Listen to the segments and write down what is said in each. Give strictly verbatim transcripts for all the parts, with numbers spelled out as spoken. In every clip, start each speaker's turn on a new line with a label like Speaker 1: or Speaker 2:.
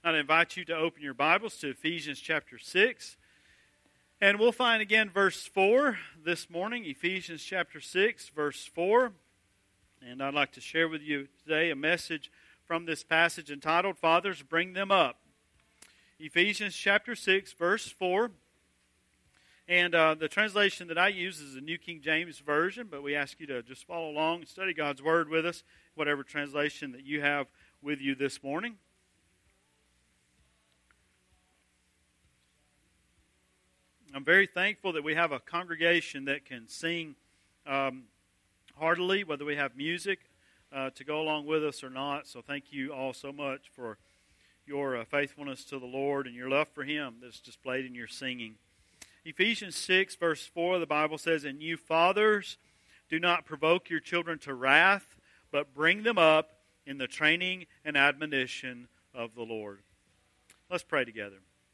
Speaker 1: I'd invite you to open your Bibles to Ephesians chapter six. And we'll find again verse four this morning, Ephesians chapter six, verse four. And I'd like to share with you today a message from this passage entitled, Fathers, Bring Them Up. Ephesians chapter six, verse four. And uh, the translation that I use is the New King James Version, but we ask you to just follow along and study God's Word with us, whatever translation that you have with you this morning. I'm very thankful that we have a congregation that can sing um, heartily, whether we have music uh, to go along with us or not. So thank you all so much for your uh, faithfulness to the Lord and your love for Him that's displayed in your singing. Ephesians six, verse four, the Bible says, And you fathers, do not provoke your children to wrath, but bring them up in the training and admonition of the Lord. Let's pray together.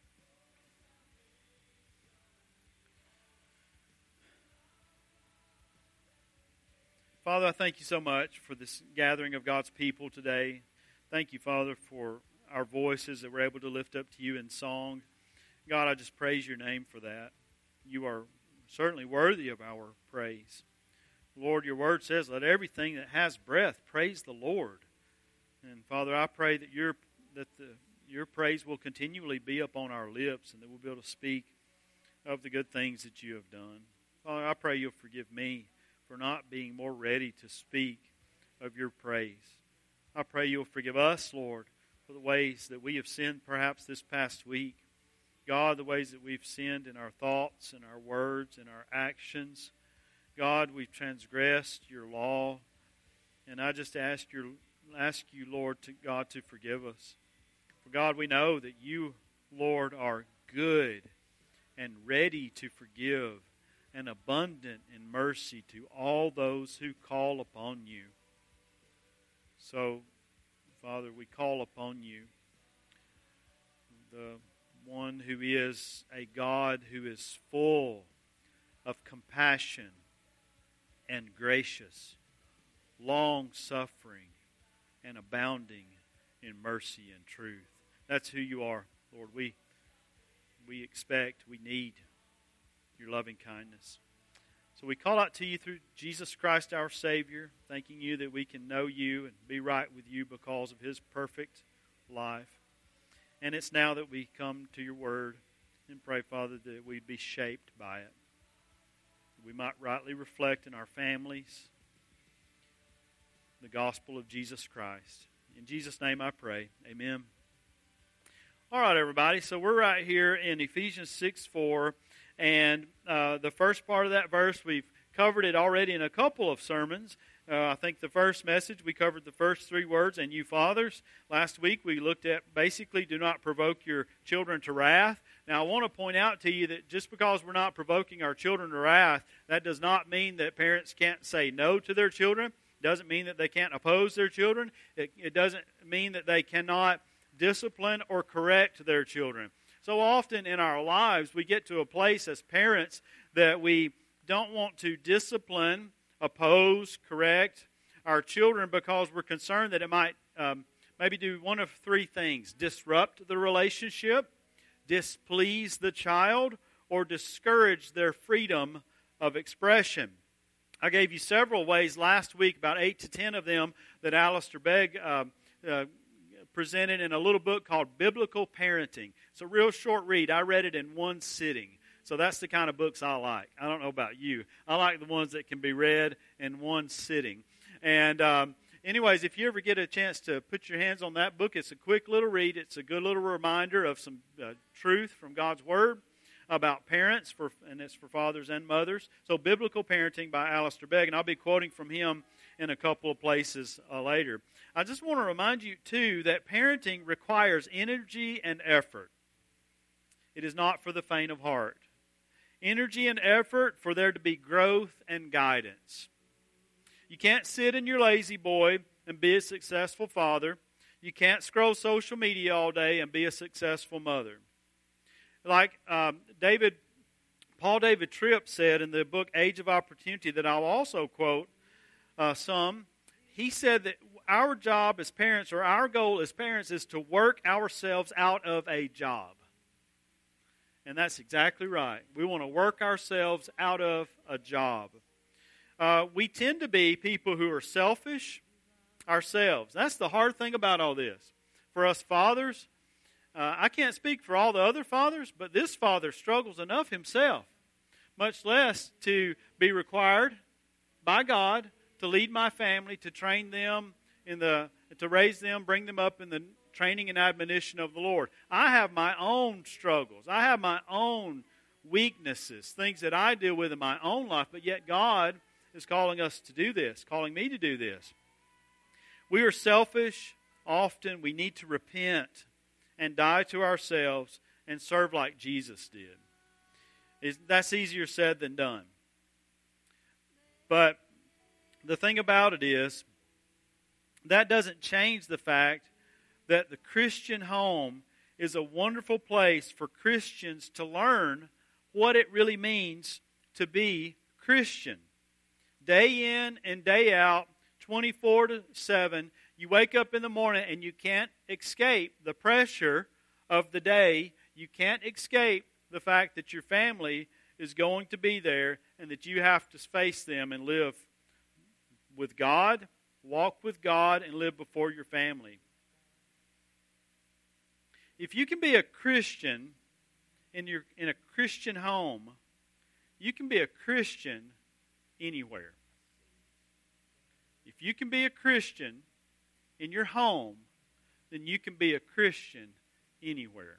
Speaker 1: Father, I thank you so much for this gathering of God's people today. Thank you, Father, for our voices that we're able to lift up to you in song. God, I just praise your name for that. You are certainly worthy of our praise. Lord, your word says, let everything that has breath praise the Lord. And Father, I pray that your that the, your praise will continually be upon our lips and that we'll be able to speak of the good things that you have done. Father, I pray you'll forgive me for not being more ready to speak of your praise. I pray you'll forgive us, Lord, for the ways that we have sinned perhaps this past week. God, the ways that we've sinned in our thoughts and our words and our actions. God, we've transgressed your law. And I just ask your ask you, Lord, to God, to forgive us. For God, we know that you, Lord, are good and ready to forgive and abundant in mercy to all those who call upon you. So, Father, we call upon you, the one who is a God who is full of compassion and gracious, long-suffering, and abounding in mercy and truth. That's who you are, Lord. We, we expect, we need your loving kindness. So we call out to you through Jesus Christ our Savior, thanking you that we can know you and be right with you because of his perfect life. And it's now that we come to your word and pray, Father, that we'd be shaped by it. That we might rightly reflect in our families the gospel of Jesus Christ. In Jesus' name I pray. Amen. All right, everybody. So we're right here in Ephesians six four. And uh, the first part of that verse, we've covered it already in a couple of sermons. Uh, I think the first message, we covered the first three words, and you fathers. Last week we looked at basically, do not provoke your children to wrath. Now I want to point out to you that just because we're not provoking our children to wrath, that does not mean that parents can't say no to their children. It doesn't mean that they can't oppose their children. It, it doesn't mean that they cannot discipline or correct their children. So often in our lives, we get to a place as parents that we don't want to discipline, oppose, correct our children because we're concerned that it might um, maybe do one of three things: disrupt the relationship, displease the child, or discourage their freedom of expression. I gave you several ways last week, about eight to ten of them, that Alistair Begg uh, uh, presented in a little book called Biblical Parenting. It's a real short read. I read it in one sitting. So that's the kind of books I like. I don't know about you. I like the ones that can be read in one sitting. And um, anyways, if you ever get a chance to put your hands on that book, it's a quick little read. It's a good little reminder of some uh, truth from God's Word about parents, for, and it's for fathers and mothers. So Biblical Parenting by Alistair Begg, and I'll be quoting from him in a couple of places uh, later. I just want to remind you, too, that parenting requires energy and effort. It is not for the faint of heart. Energy and effort for there to be growth and guidance. You can't sit in your lazy boy and be a successful father. You can't scroll social media all day and be a successful mother. Like um, David, Paul David Tripp said in the book Age of Opportunity, that I'll also quote uh, some, he said that our job as parents, or our goal as parents, is to work ourselves out of a job. And that's exactly right. We want to work ourselves out of a job. Uh, we tend to be people who are selfish ourselves. That's the hard thing about all this. For us fathers, uh, I can't speak for all the other fathers, but this father struggles enough himself, much less to be required by God to lead my family, to train them in the, to raise them, bring them up in the training and admonition of the Lord. I have my own struggles. I have my own weaknesses, things that I deal with in my own life, but yet God is calling us to do this, calling me to do this. We are selfish often. We need to repent and die to ourselves and serve like Jesus did. It's, that's easier said than done. But the thing about it is, that doesn't change the fact that the Christian home is a wonderful place for Christians to learn what it really means to be Christian. Day in and day out, twenty-four to seven, you wake up in the morning and you can't escape the pressure of the day. You can't escape the fact that your family is going to be there and that you have to face them and live with God, walk with God, and live before your family. If you can be a Christian in your in a Christian home, you can be a Christian anywhere. If you can be a Christian in your home, then you can be a Christian anywhere.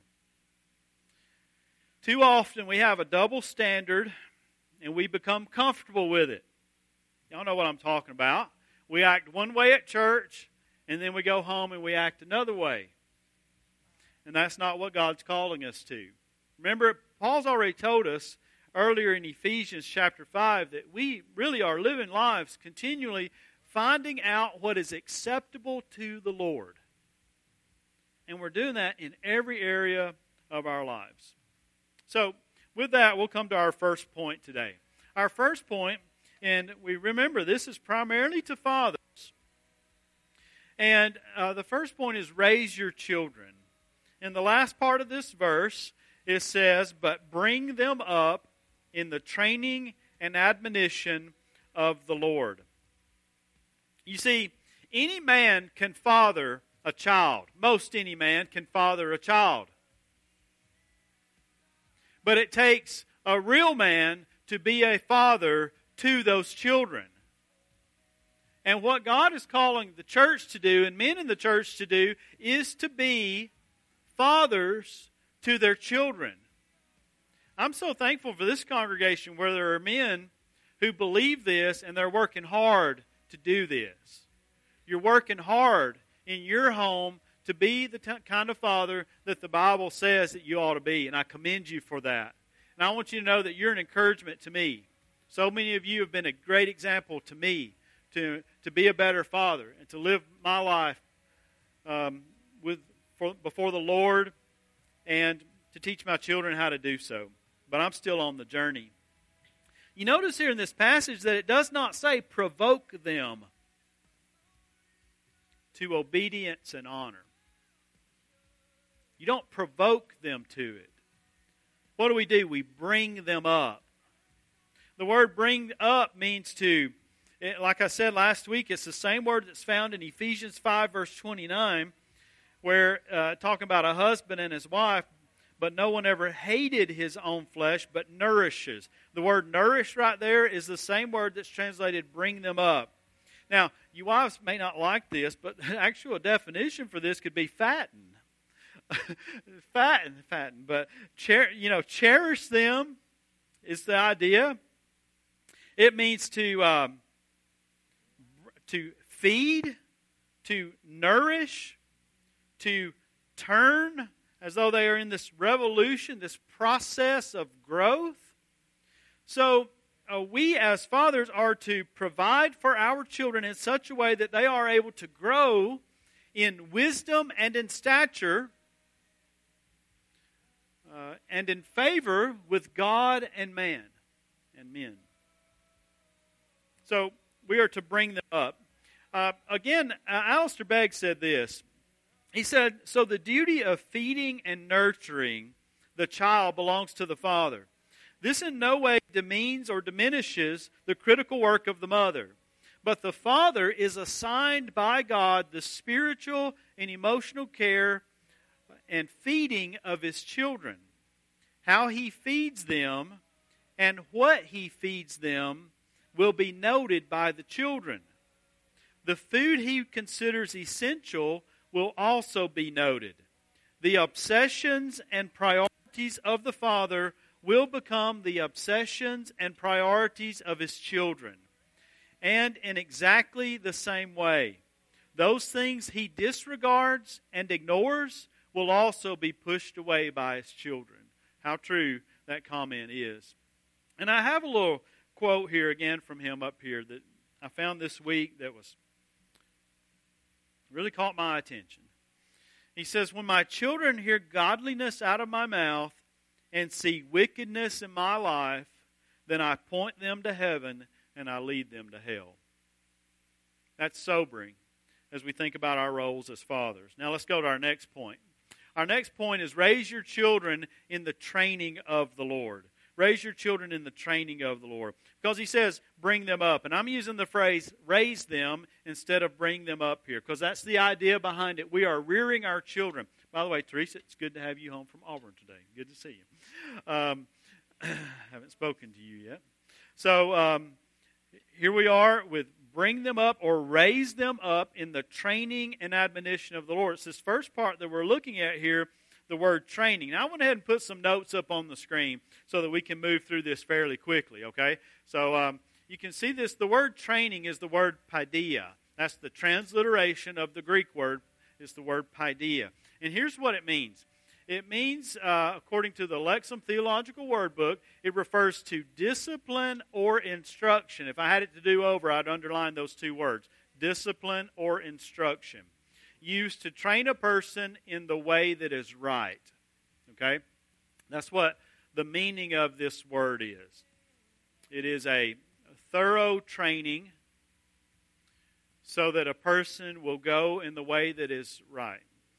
Speaker 1: Too often we have a double standard and we become comfortable with it. Y'all know what I'm talking about. We act one way at church and then we go home and we act another way. And that's not what God's calling us to. Remember, Paul's already told us earlier in Ephesians chapter five that we really are living lives continually finding out what is acceptable to the Lord. And we're doing that in every area of our lives. So, with that, we'll come to our first point today. Our first point, and we remember this is primarily to fathers. And uh, the first point is raise your children. In the last part of this verse, it says, but bring them up in the training and admonition of the Lord. You see, any man can father a child. Most any man can father a child. But it takes a real man to be a father to those children. And what God is calling the church to do, and men in the church to do, is to be fathers to their children. I'm so thankful for this congregation where there are men who believe this and they're working hard to do this. You're working hard in your home to be the t- kind of father that the Bible says that you ought to be, and I commend you for that. And I want you to know that you're an encouragement to me. So many of you have been a great example to me to, to be a better father and to live my life um, with for, before the Lord and to teach my children how to do so. But I'm still on the journey. You notice here in this passage that it does not say provoke them to obedience and honor. You don't provoke them to it. What do we do? We bring them up. The word bring up means to, like I said last week, it's the same word that's found in Ephesians five verse twenty-nine, where uh, talking about a husband and his wife, but no one ever hated his own flesh, but nourishes. The word nourish right there is the same word that's translated bring them up. Now, you wives may not like this, but the actual definition for this could be fatten. fatten, fatten. But, cher- you know, cherish them is the idea. It means to, um, to feed, to nourish, to turn, as though they are in this revolution, this process of growth. So uh, we as fathers are to provide for our children in such a way that they are able to grow in wisdom and in stature uh, and in favor with God and man and men. So we are to bring them up. Uh, again, uh, Alistair Begg said this. He said, so the duty of feeding and nurturing the child belongs to the father. This in no way demeans or diminishes the critical work of the mother. But the father is assigned by God the spiritual and emotional care and feeding of his children. How he feeds them and what he feeds them will be noted by the children. The food he considers essential will also be noted. The obsessions and priorities of the father will become the obsessions and priorities of his children. And in exactly the same way, those things he disregards and ignores will also be pushed away by his children. How true that comment is. And I have a little quote here again from him up here that I found this week that was really caught my attention. He says, when my children hear godliness out of my mouth and see wickedness in my life, then I point them to heaven and I lead them to hell. That's sobering as we think about our roles as fathers. Now let's go to our next point. Our next point is raise your children in the training of the Lord. Raise your children in the training of the Lord. Because he says, bring them up. And I'm using the phrase, raise them, instead of bring them up here. Because that's the idea behind it. We are rearing our children. By the way, Teresa, it's good to have you home from Auburn today. Good to see you. Um, haven't spoken to you yet. So, um, here we are with bring them up or raise them up in the training and admonition of the Lord. It's this first part that we're looking at here, the word training. Now, I went ahead and put some notes up on the screen so that we can move through this fairly quickly, okay? So, um, you can see this. The word training is the word paideia. That's the transliteration of the Greek word, is the word paideia. And here's what it means. It means, uh, according to the Lexham Theological Word Book, it refers to discipline or instruction. If I had it to do over, I'd underline those two words, discipline or instruction. Used to train a person in the way that is right. Okay? That's what the meaning of this word is. It is a thorough training so that a person will go in the way that is right.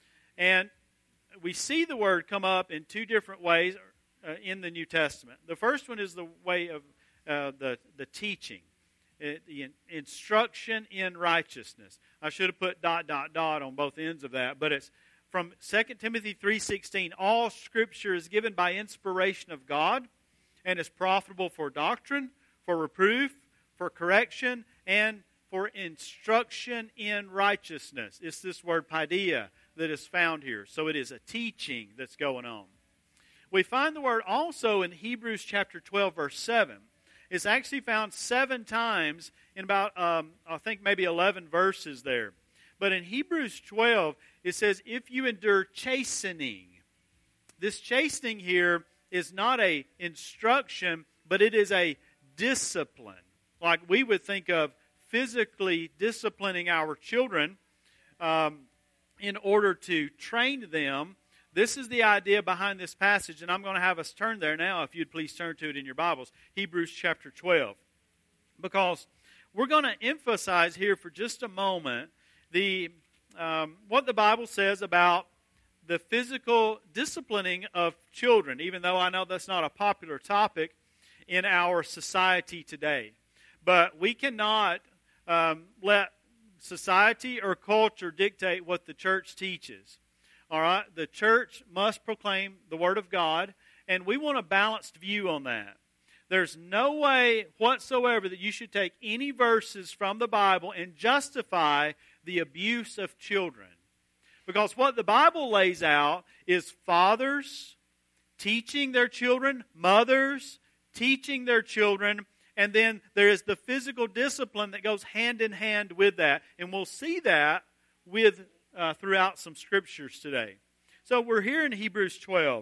Speaker 1: And we see the word come up in two different ways uh, in the New Testament. The first one is the way of uh, the, the teaching, it, the in, instruction in righteousness. I should have put dot, dot, dot on both ends of that, but it's from Second Timothy three sixteen. All Scripture is given by inspiration of God and is profitable for doctrine, for reproof, for correction, and for instruction in righteousness. It's this word paideia that is found here. So it is a teaching that's going on. We find the word also in Hebrews chapter twelve, verse seven. It's actually found seven times in about, um, I think maybe eleven verses there. But in Hebrews twelve, it says, if you endure chastening. This chastening here is not a instruction, but it is a discipline. Like we would think of physically disciplining our children, um, in order to train them. This is the idea behind this passage, and I'm going to have us turn there now, if you'd please turn to it in your Bibles, Hebrews chapter twelve. Because we're going to emphasize here for just a moment the um, what the Bible says about the physical disciplining of children, even though I know that's not a popular topic in our society today. But we cannot um, let society or culture dictate what the church teaches. All right? The church must proclaim the Word of God, and we want a balanced view on that. There's no way whatsoever that you should take any verses from the Bible and justify the abuse of children. Because what the Bible lays out is fathers teaching their children, mothers teaching their children, and then there is the physical discipline that goes hand in hand with that. And we'll see that with uh, throughout some scriptures today. So we're here in Hebrews twelve.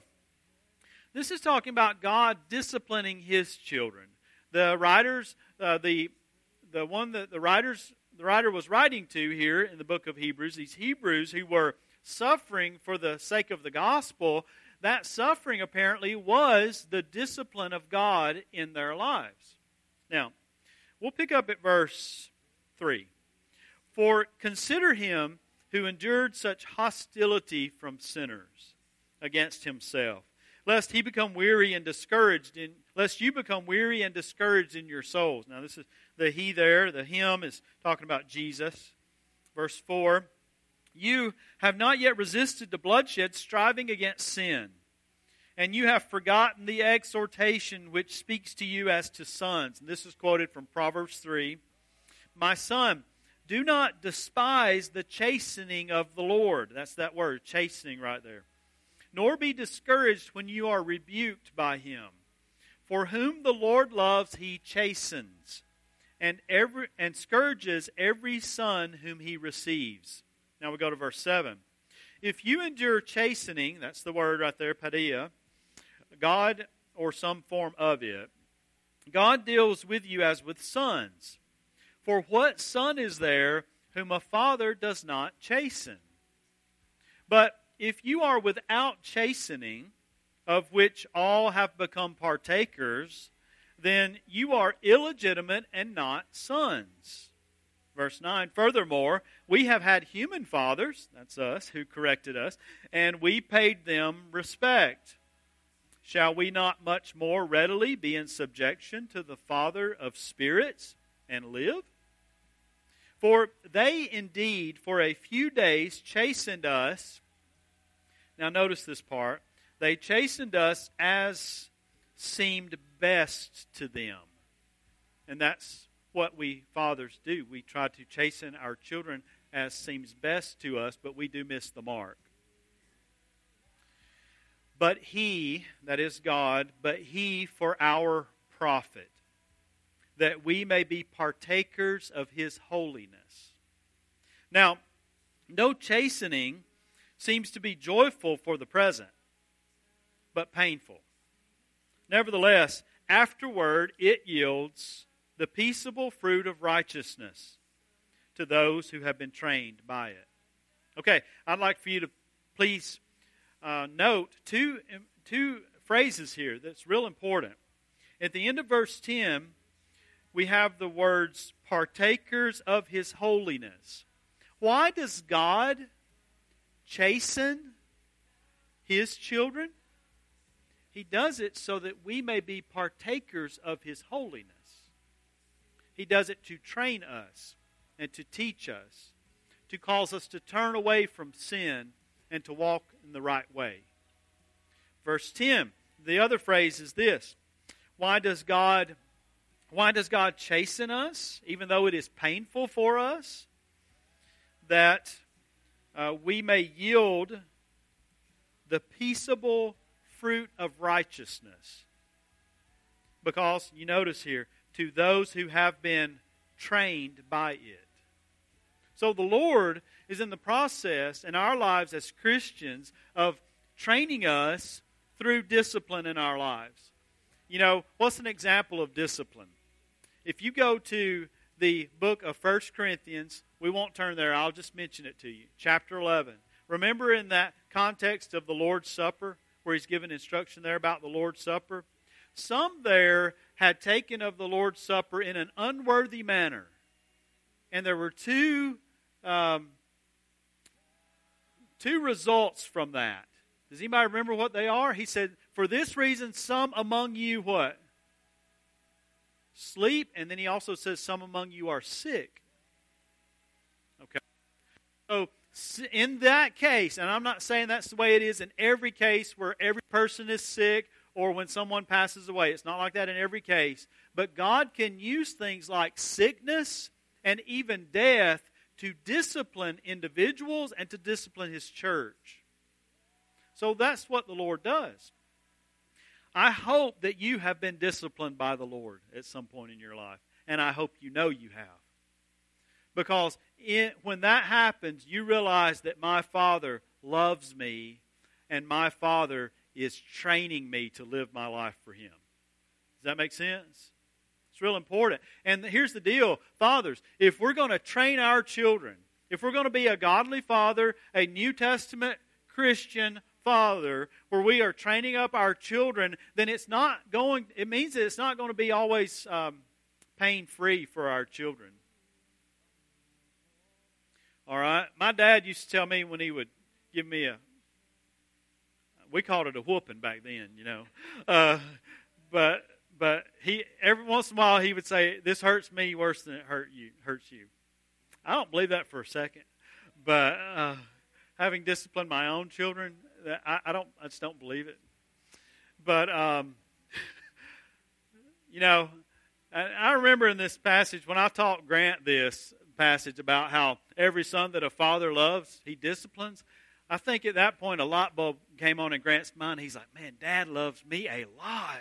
Speaker 1: This is talking about God disciplining His children. The writers, uh, the the one that the writers, the writer was writing to here in the book of Hebrews, these Hebrews who were suffering for the sake of the gospel, that suffering apparently was the discipline of God in their lives. Now, we'll pick up at verse three. For consider him who endured such hostility from sinners against himself, lest he become weary and discouraged in lest you become weary and discouraged in your souls. Now this is the he there, the him is talking about Jesus. Verse four, you have not yet resisted the bloodshed, striving against sin. And you have forgotten the exhortation which speaks to you as to sons. And this is quoted from Proverbs three. My son, do not despise the chastening of the Lord. That's that word, chastening right there. Nor be discouraged when you are rebuked by him. For whom the Lord loves, he chastens, and every and scourges every son whom he receives. Now we go to verse seven. If you endure chastening, that's the word right there, padia, God, or some form of it, God deals with you as with sons. For what son is there whom a father does not chasten? But if you are without chastening, of which all have become partakers, then you are illegitimate and not sons. Verse nine, furthermore, we have had human fathers, that's us, who corrected us, and we paid them respect. Shall we not much more readily be in subjection to the Father of spirits and live? For they indeed for a few days chastened us. Now notice this part. They chastened us as seemed best to them. And that's what we fathers do. We try to chasten our children as seems best to us, but we do miss the mark. But he, that is God, but he for our profit, that we may be partakers of his holiness. Now, no chastening seems to be joyful for the present, but painful. Nevertheless, afterward it yields the peaceable fruit of righteousness to those who have been trained by it. Okay, I'd like for you to please uh, note two, two phrases here that's real important. At the end of verse ten, we have the words, partakers of his holiness. Why does God chasten his children? He does it so that we may be partakers of his holiness. He does it to train us and to teach us, to cause us to turn away from sin and to walk in the right way. Verse ten, the other phrase is this. Why does God, why does God chasten us, even though it is painful for us? That uh, we may yield the peaceable fruit of righteousness. Because, you notice here, to those who have been trained by it. So the Lord is in the process in our lives as Christians of training us through discipline in our lives. You know, what's an example of discipline? If you go to the book of First Corinthians, we won't turn there, I'll just mention it to you. Chapter eleven. Remember in that context of the Lord's Supper, where he's given instruction there about the Lord's Supper? Some there had taken of the Lord's Supper in an unworthy manner. And there were two, um, two results from that. Does anybody remember what they are? He said, for this reason some among you what? Sleep. And then he also says some among you are sick. Okay. So in that case, and I'm not saying that's the way it is in every case where every person is sick or when someone passes away. It's not like that in every case. But God can use things like sickness and even death to discipline individuals and to discipline his church. So that's what the Lord does. I hope that you have been disciplined by the Lord at some point in your life. And I hope you know you have. Because it, when that happens, you realize that my Father loves me and my Father is training me to live my life for him. Does that make sense? It's real important. And here's the deal, fathers, if we're going to train our children, if we're going to be a godly father, a New Testament Christian father, where we are training up our children, then it's not going, it means that it's not going to be always um, pain-free for our children. All right? My dad used to tell me when he would give me a, we called it a whooping back then, you know. Uh, but but he every once in a while he would say, "This hurts me worse than it hurt you hurts you." I don't believe that for a second. But uh, having disciplined my own children, I, I don't I just don't believe it. But um, you know, I, I remember in this passage when I taught Grant this passage about how every son that a father loves, he disciplines. I think at that point a light bulb came on in Grant's mind. He's like, "Man, Dad loves me a lot."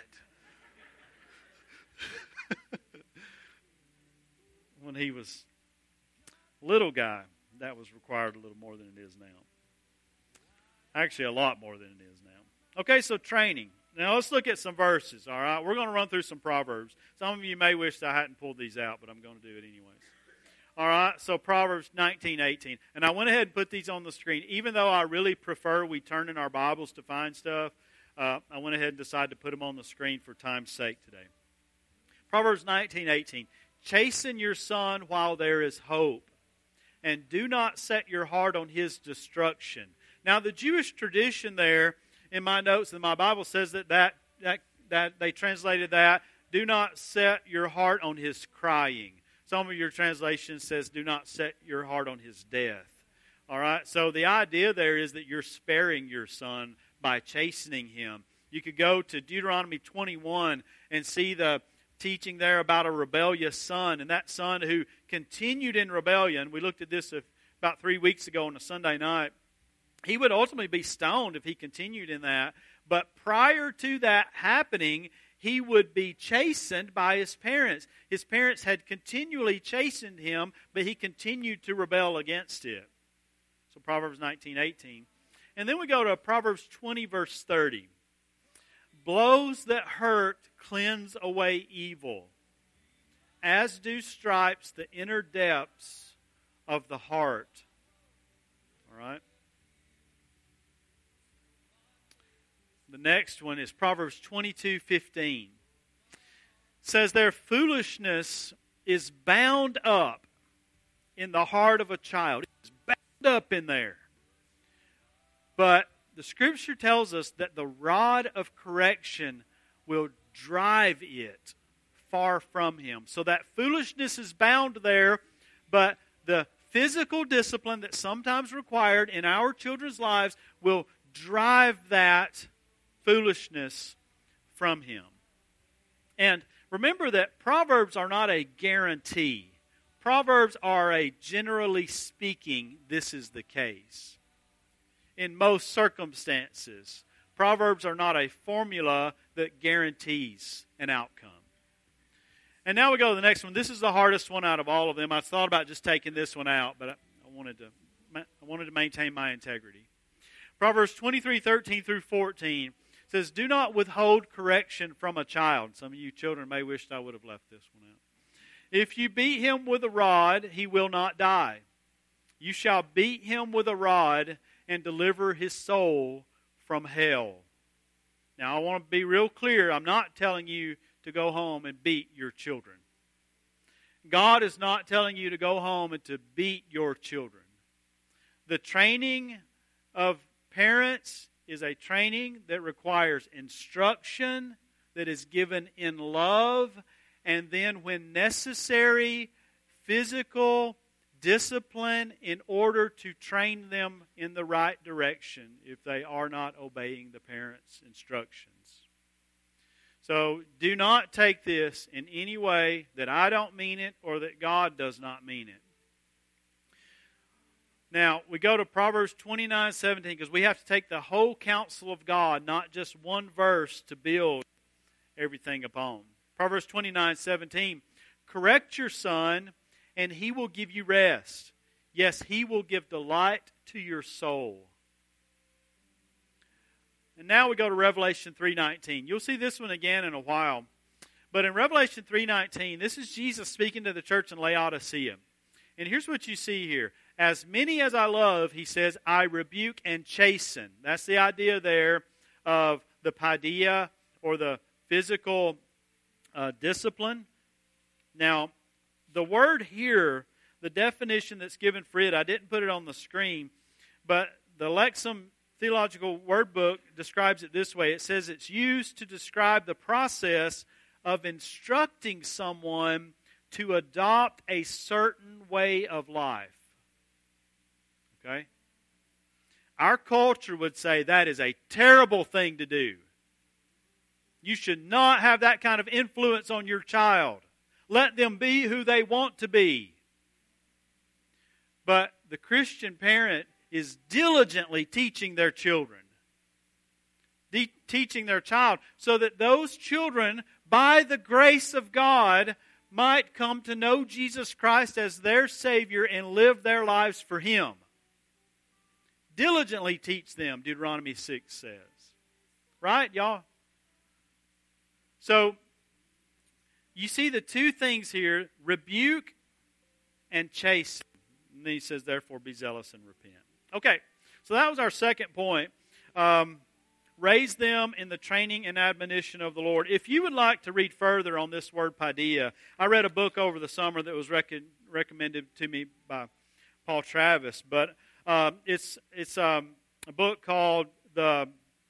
Speaker 1: When he was a little guy, that was required a little more than it is now. Actually, a lot more than it is now. Okay, so training. Now let's look at some verses, all right? We're going to run through some Proverbs. Some of you may wish I hadn't pulled these out, but I'm going to do it anyways. All right, so Proverbs nineteen eighteen. And I went ahead and put these on the screen. Even though I really prefer we turn in our Bibles to find stuff, uh, I went ahead and decided to put them on the screen for time's sake today. Proverbs nineteen eighteen. Chasten your son while there is hope, and do not set your heart on his destruction. Now, the Jewish tradition there, in my notes in my Bible, says that, that, that, that they translated that, do not set your heart on his crying. Some of your translations says, do not set your heart on his death. All right, so the idea there is that you're sparing your son by chastening him. You could go to Deuteronomy twenty-one and see the teaching there about a rebellious son, and that son who continued in rebellion. We looked at this about three weeks ago on a Sunday night. He would ultimately be stoned if he continued in that. But prior to that happening, he would be chastened by his parents. His parents had continually chastened him, but he continued to rebel against it. So Proverbs nineteen eighteen. And then we go to Proverbs twenty, verse thirty. Blows that hurt cleanse away evil, as do stripes the inner depths of the heart. All right? The next one is Proverbs twenty-two fifteen. It says, their foolishness is bound up in the heart of a child. It's bound up in there. But the Scripture tells us that the rod of correction will drive it far from him. So that foolishness is bound there, but the physical discipline that's sometimes required in our children's lives will drive that foolishness from him. And remember that Proverbs are not a guarantee. Proverbs are a generally speaking, this is the case. In most circumstances, Proverbs are not a formula that guarantees an outcome. And now we go to the next one. This is the hardest one out of all of them. I thought about just taking this one out, but I wanted to, I wanted to maintain my integrity. Proverbs twenty-three thirteen through fourteen says, do not withhold correction from a child. Some of you children may wish I would have left this one out. If you beat him with a rod, he will not die. You shall beat him with a rod and deliver his soul from hell. Now, I want to be real clear. I'm not telling you to go home and beat your children. God is not telling you to go home and to beat your children. The training of parents is a training that requires instruction, that is given in love, and then when necessary, physical discipline in order to train them in the right direction if they are not obeying the parents' instructions. So do not take this in any way that I don't mean it or that God does not mean it. Now, we go to Proverbs twenty-nine seventeen because we have to take the whole counsel of God, not just one verse to build everything upon. Proverbs twenty-nine seventeen, correct your son, and he will give you rest. Yes, he will give delight to your soul. And now we go to Revelation three nineteen. You'll see this one again in a while. But in Revelation three nineteen, this is Jesus speaking to the church in Laodicea. And here's what you see here. As many as I love, he says, I rebuke and chasten. That's the idea there of the paideia, or the physical uh, discipline. Now, the word here the definition that's given for it, I didn't put it on the screen, but the Lexham Theological Word Book describes it this way. It says it's used to describe the process of instructing someone to adopt a certain way of life. Okay? Our culture would say that is a terrible thing to do. You should not have that kind of influence on your child. Let them be who they want to be. But the Christian parent is diligently teaching their children. De- teaching their child so that those children, by the grace of God, might come to know Jesus Christ as their Savior and live their lives for Him. Diligently teach them, Deuteronomy six says. Right, y'all? So, you see the two things here, rebuke and chasten. And then he says, therefore, be zealous and repent. Okay, so that was our second point. Um, raise them in the training and admonition of the Lord. If you would like to read further on this word paideia, I read a book over the summer that was rec- recommended to me by Paul Travis, but um, it's it's um, a book called The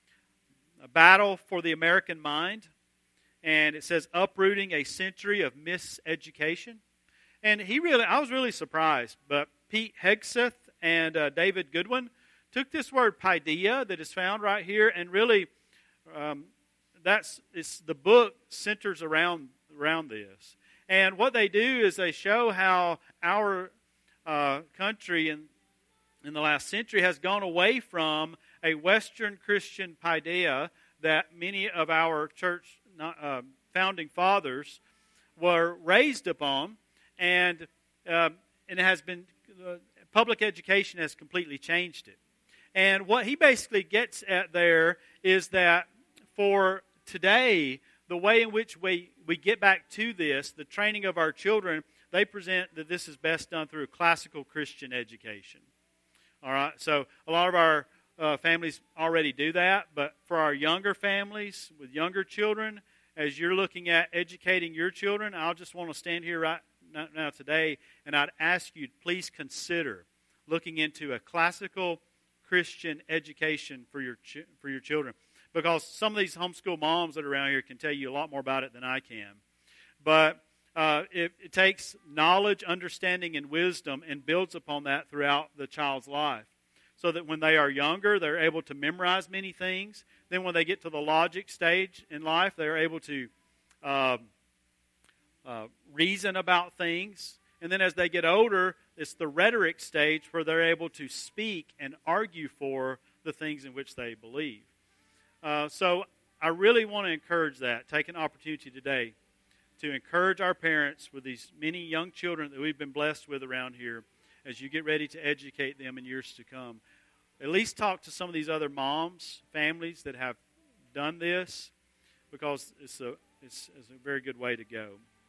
Speaker 1: Battle for the American Mind, and it says Uprooting a Century of Miseducation. And he really, I was really surprised, but Pete Hegseth and uh, David Goodwin took this word paideia that is found right here, and really, um, that's it's the book centers around around this. And what they do is they show how our uh, country in in the last century has gone away from a Western Christian paideia that many of our church uh, founding fathers were raised upon, and uh, and it has been uh, public education has completely changed it. And what he basically gets at there is that for today, the way in which we, we get back to this, the training of our children, they present that this is best done through classical Christian education. All right, so a lot of our uh, families already do that, but for our younger families with younger children, as you're looking at educating your children, I'll just want to stand here right now today, and I'd ask you to please consider looking into a classical Christian education for your ch- for your children, because some of these homeschool moms that are around here can tell you a lot more about it than I can. But uh, it, it takes knowledge, understanding, and wisdom, and builds upon that throughout the child's life, so that when they are younger, they're able to memorize many things. Then when they get to the logic stage in life, they're able to uh, uh, reason about things. And then as they get older, it's the rhetoric stage where they're able to speak and argue for the things in which they believe. Uh, so I really want to encourage that. Take an opportunity today to encourage our parents with these many young children that we've been blessed with around here as you get ready to educate them in years to come. At least talk to some of these other moms, families that have done this, because it's a, it's, it's a very good way to go.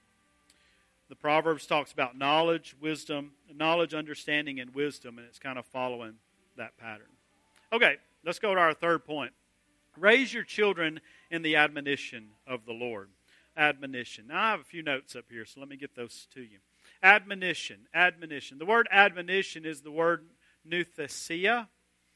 Speaker 1: The Proverbs talks about knowledge, wisdom, knowledge, understanding, and wisdom, and it's kind of following that pattern. Okay, let's go to our third point. Raise your children in the admonition of the Lord. Admonition. Now, I have a few notes up here, so let me get those to you. Admonition. Admonition. The word admonition is the word nouthesia,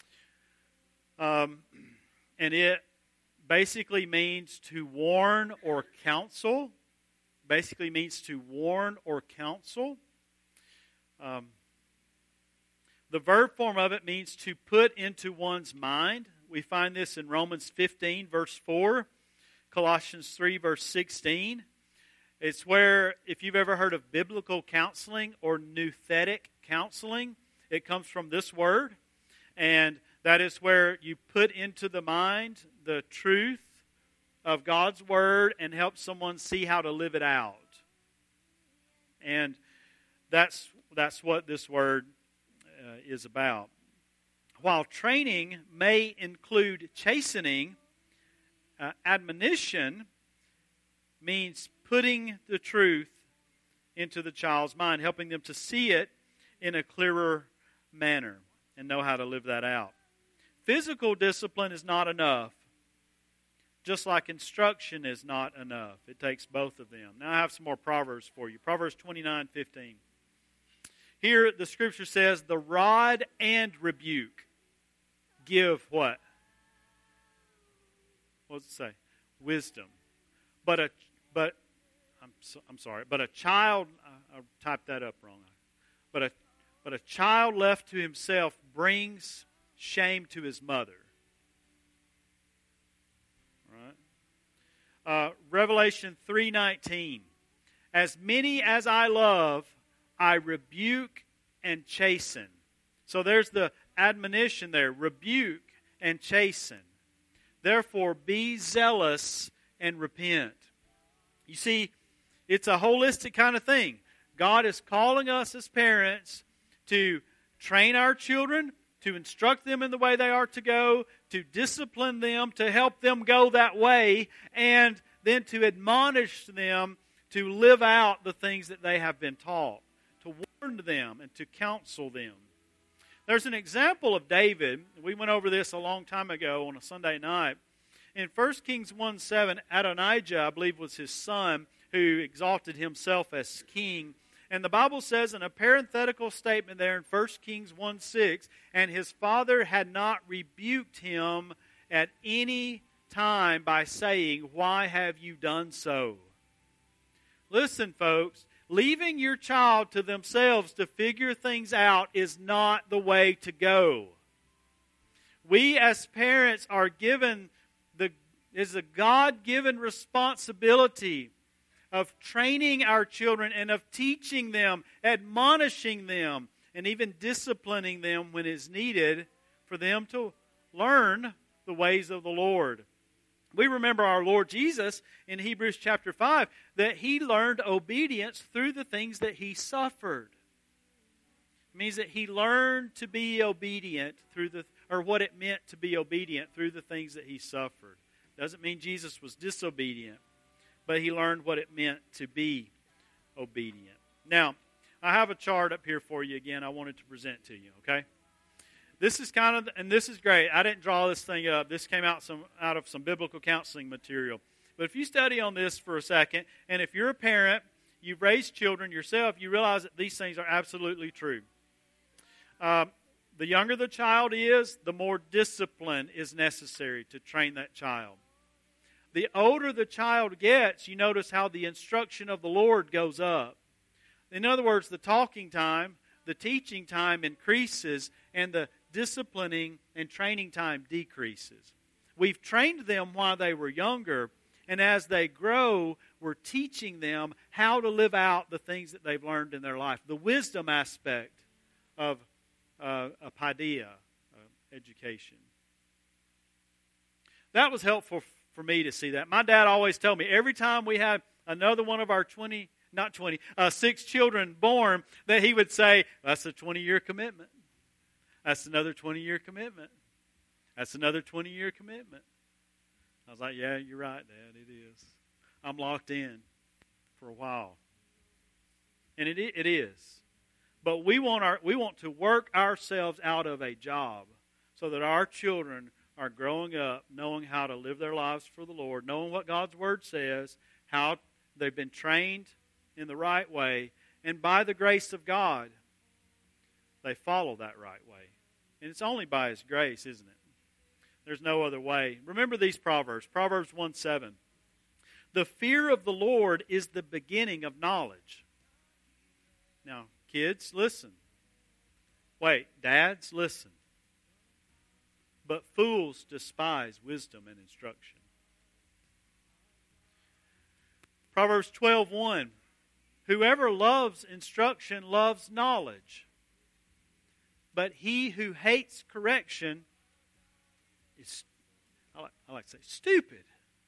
Speaker 1: um, and it basically means to warn or counsel. Basically means to warn or counsel. Um, the verb form of it means to put into one's mind. We find this in Romans fifteen, verse four, Colossians three, verse sixteen. It's where, if you've ever heard of biblical counseling or nouthetic counseling, it comes from this word. And that is where you put into the mind the truth of God's Word and help someone see how to live it out. And that's that's what this word uh, is about. While training may include chastening, uh, admonition means putting the truth into the child's mind, helping them to see it in a clearer manner and know how to live that out. Physical discipline is not enough. Just like instruction is not enough. It takes both of them. Now I have some more Proverbs for you. Proverbs twenty-nine fifteen. Here the Scripture says, the rod and rebuke give what? What does it say? Wisdom. But a but I'm so, I'm sorry. But a child, I, I typed that up wrong. But a but a child left to himself brings shame to his mother. All right. Uh, Revelation three nineteen. As many as I love, I rebuke and chasten. So there's the admonition there. Rebuke and chasten. Therefore, be zealous and repent. You see, it's a holistic kind of thing. God is calling us as parents to train our children, to instruct them in the way they are to go, to discipline them, to help them go that way, and then to admonish them to live out the things that they have been taught, to warn them and to counsel them. There's an example of David. We went over this a long time ago on a Sunday night. In First Kings one seven, Adonijah, I believe, was his son who exalted himself as king. And the Bible says in a parenthetical statement there in First Kings one six, and his father had not rebuked him at any time by saying, why have you done so? Listen, folks, leaving your child to themselves to figure things out is not the way to go. We as parents are given the is a God-given responsibility of training our children and of teaching them, admonishing them, and even disciplining them when it's needed for them to learn the ways of the Lord. We remember our Lord Jesus in Hebrews chapter five, that He learned obedience through the things that He suffered. It means that He learned to be obedient through the, or what it meant to be obedient through the things that He suffered. Doesn't mean Jesus was disobedient, but He learned what it meant to be obedient. Now, I have a chart up here for you again I wanted to present to you, okay? This is kind of, and this is great. I didn't draw this thing up. This came out some out of some biblical counseling material. But if you study on this for a second, and if you're a parent, you've raised children yourself, you realize that these things are absolutely true. Um, the younger the child is, the more discipline is necessary to train that child. The older the child gets, you notice how the instruction of the Lord goes up. In other words, the talking time, the teaching time increases, and the disciplining and training time decreases. We've trained them while they were younger, and as they grow, we're teaching them how to live out the things that they've learned in their life. The wisdom aspect of uh, a paideia, uh, education. That was helpful for me to see that. My dad always told me every time we had another one of our twenty, not twenty, uh, six children born, that he would say, that's a twenty-year commitment. That's another twenty-year commitment. That's another twenty-year commitment. I was like, yeah, you're right, Dad, it is. I'm locked in for a while. And it it is. But we want our we want to work ourselves out of a job so that our children are growing up knowing how to live their lives for the Lord, knowing what God's Word says, how they've been trained in the right way, and by the grace of God, they follow that right way. And it's only by His grace, isn't it? There's no other way. Remember these Proverbs. Proverbs one seven. The fear of the Lord is the beginning of knowledge. Now, kids, listen. Wait, dads, listen. But fools despise wisdom and instruction. Proverbs twelve one. Whoever loves instruction loves knowledge. But he who hates correction is, I like, I like to say, stupid.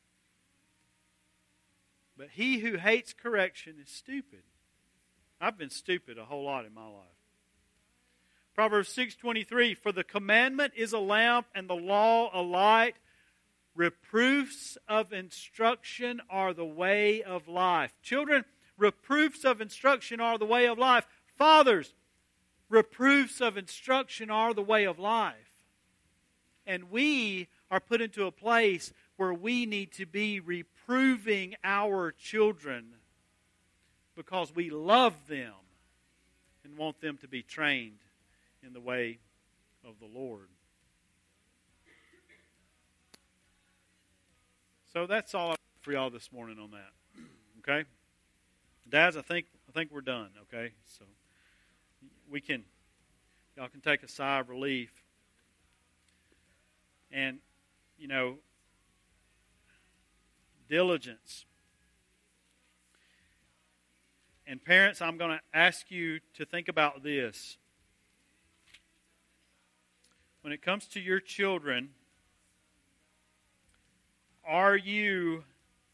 Speaker 1: But he who hates correction is stupid. I've been stupid a whole lot in my life. Proverbs six twenty-three, for the commandment is a lamp and the law a light. Reproofs of instruction are the way of life. Children, reproofs of instruction are the way of life. Fathers, reproofs of instruction are the way of life. And we are put into a place where we need to be reproving our children because we love them. and want them to be trained in the way of the Lord. So that's all I have for y'all this morning on that. Okay? Dads, I think I think we're done, okay? So we can y'all can take a sigh of relief. And, you know, diligence. And parents, I'm going to ask you to think about this. When it comes to your children, are you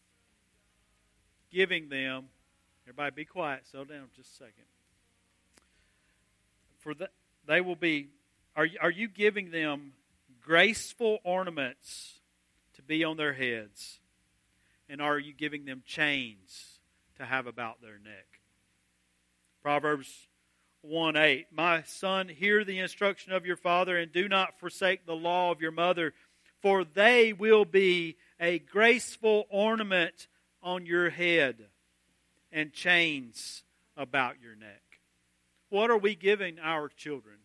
Speaker 1: giving them, everybody be quiet, settle down just a second. For the, they will be, are you, are you giving them graceful ornaments to be on their heads? And are you giving them chains to have about their neck? Proverbs one eight, my son, hear the instruction of your father, and do not forsake the law of your mother, for they will be a graceful ornament on your head and chains about your neck. What are we giving our children?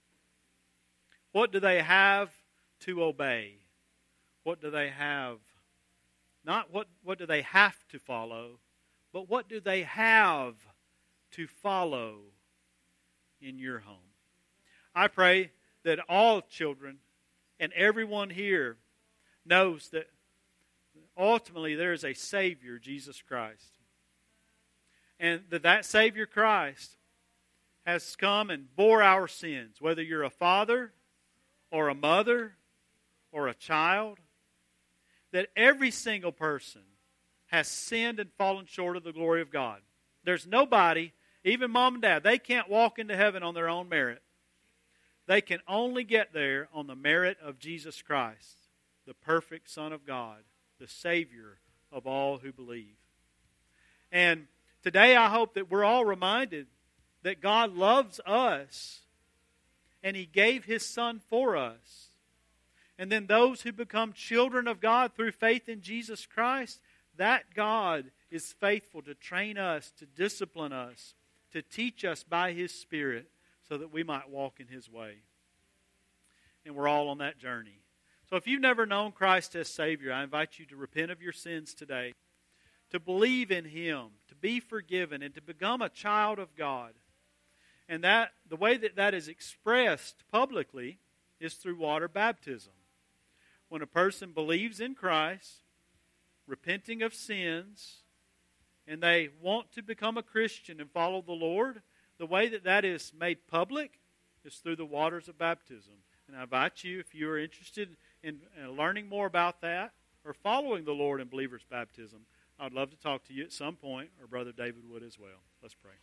Speaker 1: What do they have to obey? What do they have? Not what, what do they have to follow, but what do they have to follow in your home? I pray that all children and everyone here knows that ultimately there is a Savior, Jesus Christ. And that that Savior Christ has come and bore our sins, whether you're a father or a mother or a child, that every single person has sinned and fallen short of the glory of God. There's nobody, even mom and dad, they can't walk into heaven on their own merit. They can only get there on the merit of Jesus Christ, the perfect Son of God, the Savior of all who believe. And today I hope that we're all reminded that God loves us and He gave His Son for us. And then those who become children of God through faith in Jesus Christ, that God is faithful to train us, to discipline us, to teach us by His Spirit so that we might walk in His way. And we're all on that journey. So if you've never known Christ as Savior, I invite you to repent of your sins today, to believe in Him, to be forgiven, and to become a child of God. And that the way that that is expressed publicly is through water baptism. When a person believes in Christ, repenting of sins, and they want to become a Christian and follow the Lord, the way that that is made public is through the waters of baptism. And I invite you, if you are interested in, in learning more about that or following the Lord in believer's baptism, I'd love to talk to you at some point, or Brother David would as well. Let's pray.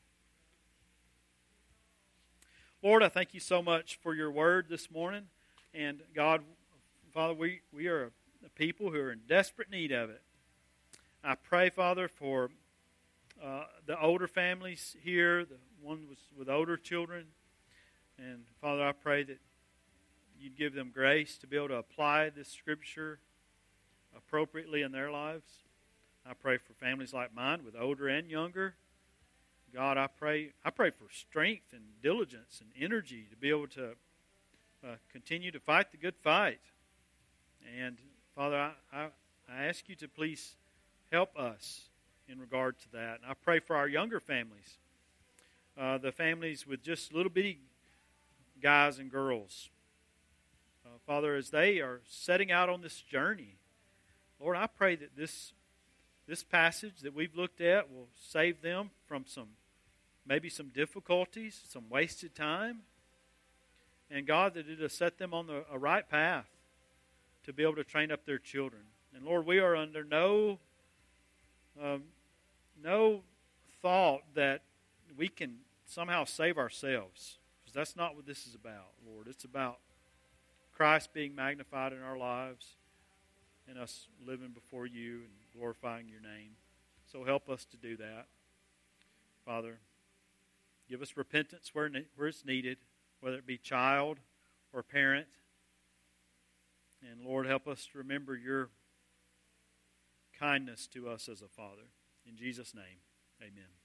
Speaker 1: Lord, I thank you so much for your word this morning. And God, Father, we, we are a people who are in desperate need of it. I pray, Father, for uh, the older families here, the ones with, with older children. And Father, I pray that you'd give them grace to be able to apply this Scripture appropriately in their lives. I pray for families like mine with older and younger. God, I pray I pray for strength and diligence and energy to be able to uh, continue to fight the good fight. And Father, I, I, I ask you to please help us in regard to that. And I pray for our younger families, uh, the families with just little bitty guys and girls. Uh, Father, as they are setting out on this journey, Lord, I pray that this this passage that we've looked at will save them from some maybe some difficulties, some wasted time. And God, that it will set them on the, a right path to be able to train up their children. And Lord, we are under no um, no thought that we can somehow save ourselves. Because that's not what this is about, Lord. It's about Christ being magnified in our lives and us living before you and glorifying your name. So help us to do that. Father, give us repentance where, where it's needed, whether it be child or parent. And Lord, help us to remember your kindness to us as a father. In Jesus' name, amen.